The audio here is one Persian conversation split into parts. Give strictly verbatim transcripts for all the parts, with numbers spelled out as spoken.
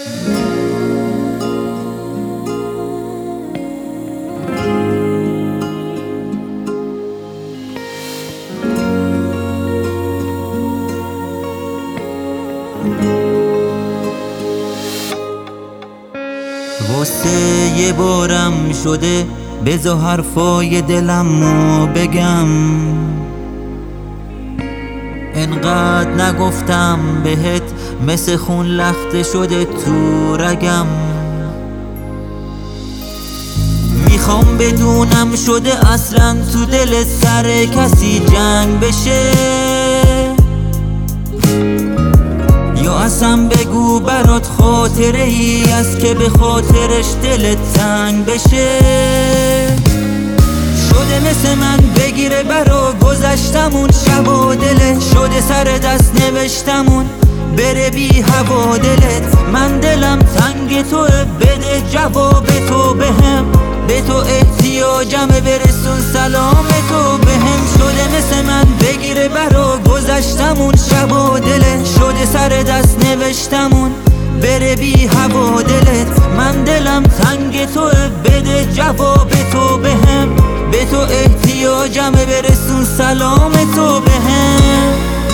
واسه یه بارم شده بذار حرفای دلمو بگم، انقدر نگفتم بهت مثل خون لخته شده تو رگم. میخوام بدونم شده اصلا تو دل سر کسی جنگ بشه، یا اصلا بگو برات خاطره ای است که به خاطرش دلت تنگ بشه. شده مثل من بگیره برا گذشتمون شبا دلت، شده سر دست نوشتمون بره بی هوا دلت. من دلم تنگ توه بده جواب تو بهم، به تو احتیاجمه برسون سلام تو بهم. شده مثل من بگیره برا گذشتمون شبا دلت، شده سر دست نوشتمون بره بی هوا دلت. من دلم تنگ توه بده جواب تو بهم، به تو احتیاجمه برسون سلام تو بهم.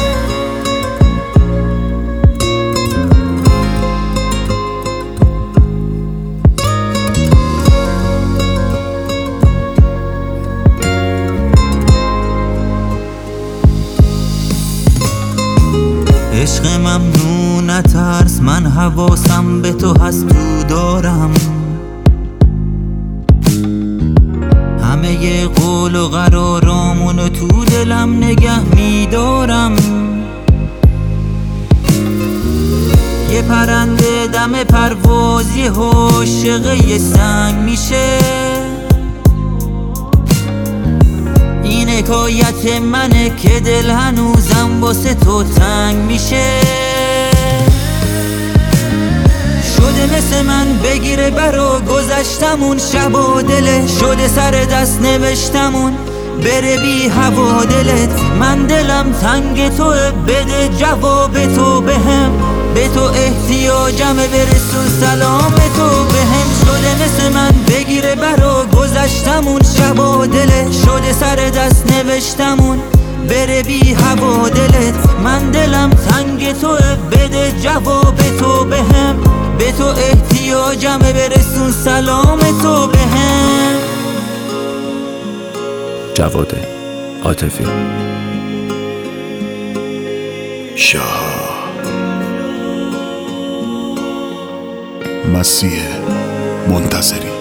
عشق ممنون نترس، من حواسم به تو هست تو دارم، همه ی قول و قرارامونو تو دلم نگه میدارم. یه پرنده دم پرواز یه عاشق یه سنگ میشه، این حکایت منه که دل هنوزم واسه تو تنگ میشه. شده مثل من بگیره برا گذشتمون شبا دلت، شده سر دست نوشتمون بره بی هوا دلت. من دلم تنگ توه بده جواب تو بهم، به تو احتیاجمه برسون سلام تو بهم. شده مثل من بگیره برا گذشتمون شبا دلت، شده سر دست نوشتمون بره بی هوا دلت. من دلم تنگ توه بده جواب تو بهم، به تو احتیاجمه برسون سلام تو بهم. جواد عاطفی. شاه مسیح منتظری.